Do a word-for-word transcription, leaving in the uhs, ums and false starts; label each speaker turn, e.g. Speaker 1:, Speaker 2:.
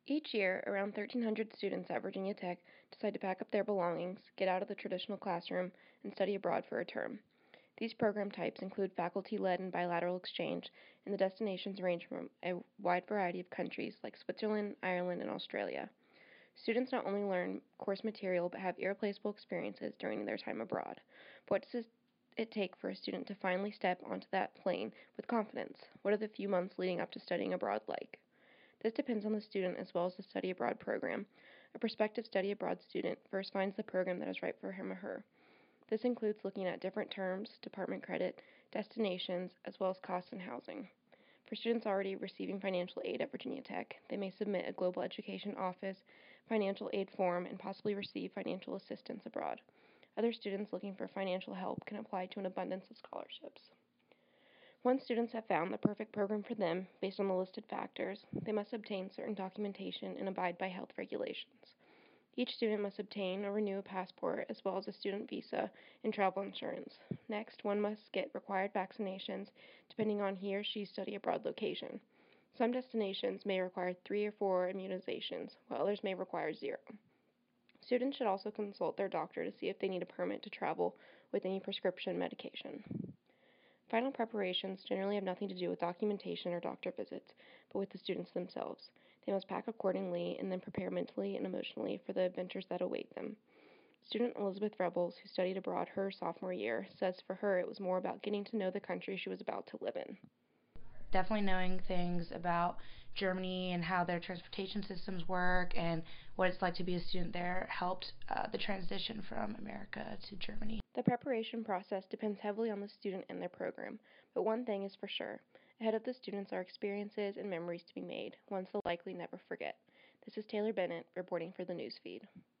Speaker 1: Each year, around thirteen hundred students at Virginia Tech decide to pack up their belongings, get out of the traditional classroom, and study abroad for a term. These program types include faculty-led and bilateral exchange, and the destinations range from a wide variety of countries like Switzerland, Ireland, and Australia. Students not only learn course material but have irreplaceable experiences during their time abroad. But what does it take for a student to finally step onto that plane with confidence? What are the few months leading up to studying abroad like? This depends on the student as well as the study abroad program. A prospective study abroad student first finds the program that is right for him or her. This includes looking at different terms, department credit, destinations, as well as costs and housing. For students already receiving financial aid at Virginia Tech, they may submit a Global Education Office financial aid form and possibly receive financial assistance abroad. Other students looking for financial help can apply to an abundance of scholarships. Once students have found the perfect program for them, based on the listed factors, they must obtain certain documentation and abide by health regulations. Each student must obtain or renew a passport as well as a student visa and travel insurance. Next, one must get required vaccinations depending on he or she's study abroad location. Some destinations may require three or four immunizations, while others may require zero. Students should also consult their doctor to see if they need a permit to travel with any prescription medication. Final preparations generally have nothing to do with documentation or doctor visits, but with the students themselves. They must pack accordingly and then prepare mentally and emotionally for the adventures that await them. Student Elizabeth Rebels, who studied abroad her sophomore year, says for her it was more about getting to know the country she was about to live in.
Speaker 2: Definitely knowing things about Germany and how their transportation systems work and what it's like to be a student there helped uh, the transition from America to Germany.
Speaker 1: The preparation process depends heavily on the student and their program, but one thing is for sure. Ahead of the students are experiences and memories to be made, ones they'll likely never forget. This is Taylor Bennett reporting for the Newsfeed.